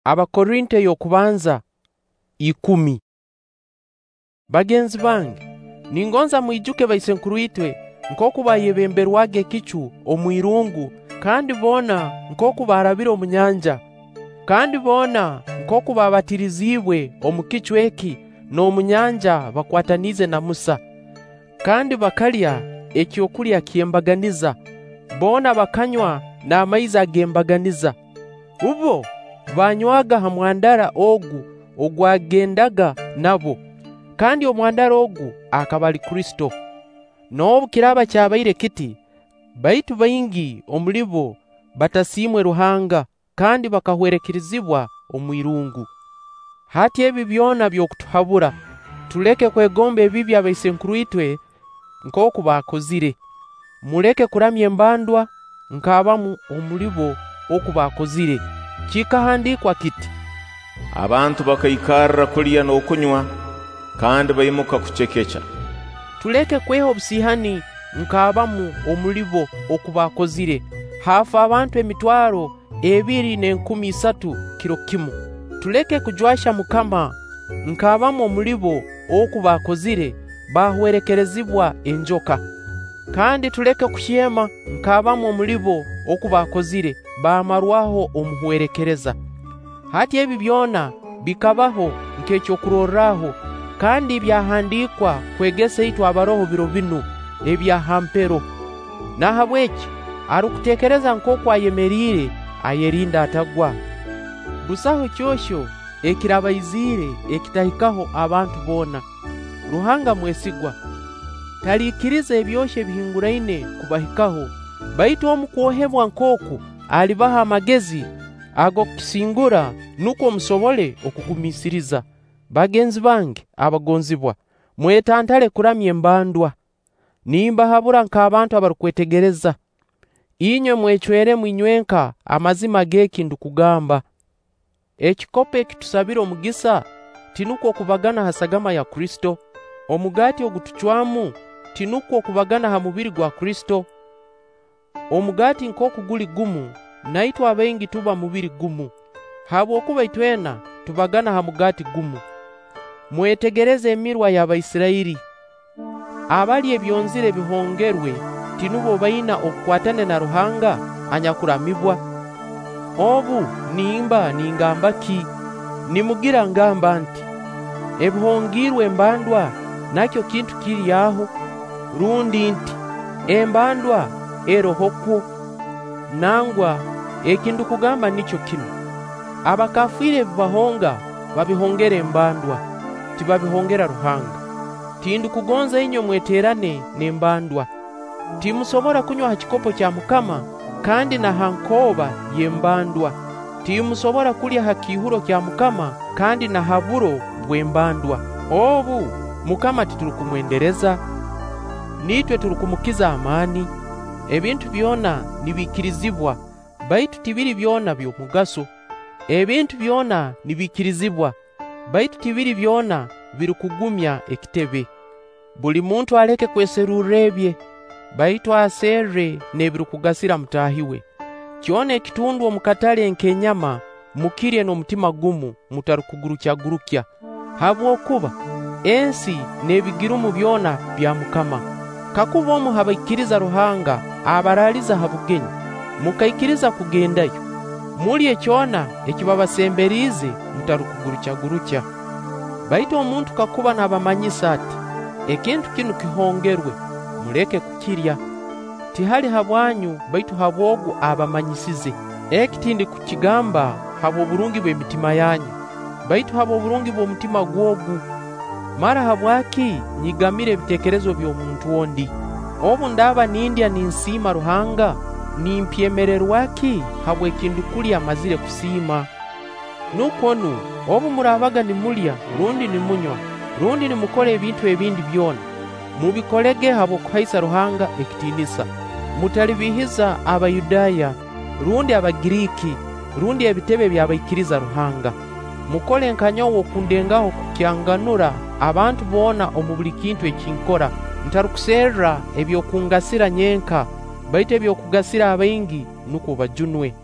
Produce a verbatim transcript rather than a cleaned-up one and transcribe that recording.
Abakorinte yokubanza ikumi. Bagenzi bange, ningonza mwijuke baisenkuru itwe nkoku bayebemberwage kicu omwirungu, kandi bona nkoku barabira omunyanja, kandi bona nkoku babatirizibwe omukicu eki n'omunyanja bakwatanize na Musa, kandi bakalya ekyokulya kyembaganiza, bona bakanywa n'amaizi agembaganiza. Ubo banywaga ha mwandara ogu ogwagendaga nabo, kandi omwandara ogu akaba ali Kristo. N'obu kiraba kyabaire kiti, baitu baingi omulibo batasimwe Ruhanga, kandi bakahwerekirizibwa omwirungu. Hati ebi byona byokutuhabura, tuleke kwegomba ebibi abaisenkuru itwe nkoku bakozire. Muleke kuramya embandwa nkabamu omulibo oku bakozire. Kikahandikwa kiti, abantu bakaikarra kulya n'okunywa kandi baimuka kucekecha. Tuleke kweho obusihani nkabamu omulibo oku bakozire. Hafa abantu emitwaro ebiri n'enkumi isatu kiro kimu. Tuleke kujwasha Mukama nkabamu omulibo oku bakozire bahwerekerezibwa enjoka. Kandi tuleke kushema nkabamu omulibo oku bakozire bamarwaho omuhwerekereza. Hati ebi byona bikabaho nk'ekyo kuroraho, kandi byahandikwa kwegesa itwe abaroho biro binu ebya hampero. Nahabweki arukutekereza nkoku ayemerire ayerinda atagwa. Busaho cyosho ekirabaizire ekitahikaho abantu bona. Ruhanga mwesigwa talikiriza ebyoshe bihinguraine kubahikaho, baitu omukwohebwa nkoku alibaha amagezi ago kisingura nuko musobole okugumisiriza. Bagenzi bange abagonzibwa, mwetantale kuramya embandwa. Nimba habura nk'abantu abarukwetegereza. Inywe mwechwere mwinywenka amazima g'ekindu kugamba. Ekikopo ekitusabira omugisa tinuko okubagana hasagama ya Kristo. Omugati ogutuchwamu tinuko okubagana ha mubiri gwa Kristo. Omugati nkoku guli gumu, naitwe abengi tuba mubiri gumu. Habwokuba itwena tubagana ha mugati gumu. Mwetegereze emirwa y'Abaisirairi. Abali ebyonzire bihongerwe tinubo baina okukwatane na Ruhanga anyakuramibwa. Obu nimba ningamba ki? Nimugira ngamba nti ebihongirwe embandwa nakyo kintu kiri aho. Rundi nti embandwa erohoko. Nangwa ekindu kugamba nicho kino: abakafire bahonga babihongere embandwa, tibabihongera Ruhanga. Tindu kugonza inyo mweterane n'embandwa. Timusobora kunywa ha kikopo kya Mukama kandi na hankoba yembandwa. Timusobora kulya ha kihuro kya Mukama kandi na haburo bwembandwa. Obu Mukama titurukumwendereza, nitwe turukumukiza amani. Ebintu byona nibikirizibwa, baitu tibiri byona by'omugaso. Ebintu byona nibikirizibwa, baitu tibiri byona birukugumya ekitebe. Buli muntu aleke kweserura ebye, baitu aserre nebirukugasira mutahiwe. Kyona ekitundu omukatale nkenyama mukirye n'omutima gumu mutarukugurukya-gurukya. Habwokuba ensi nebigirumu byona bya Mukama. Kakuba omu habaikiriza Ruhanga abaraliza habugenyi, mukaikiriza kugendayo, mulye kyona ekibabasemberize mutarukugurukya-gurukya. Baitu omuntu kakuba nabamanyisa ati ekintu kinu kihongerwe, muleke kukirya. Tihali habwanyu baitu habwogu abamanyisize. Ekitindi kukigamba habo burungi bw'emitima yanyu, baitu habo burungi bw'omutima gwogu. Mara habwaki nyigamire ebitekerezo by'omuntu wondi. Obu ndaba nindya ninsima Ruhanga, nimpyemererwaki habwe ekindu kulya mazire kusima. Nukonu obu murabaga nimulya rundi nimunywa, rundi nimukole ebintu ebindi byona, mubikolege habo kuhaisa Ruhanga ekitinisa. Mutalibihiza Abayudaya rundi Abagiriki rundi ebitebe byabaikiriza Ruhanga. Mukole nkanyowo kundengaho kukyanganura abantu bona omubuli kintu ekinkora. Ntarukuserra ebyokungasira nyenka, baitu ebyokugasira abaingi nuko bajunwe.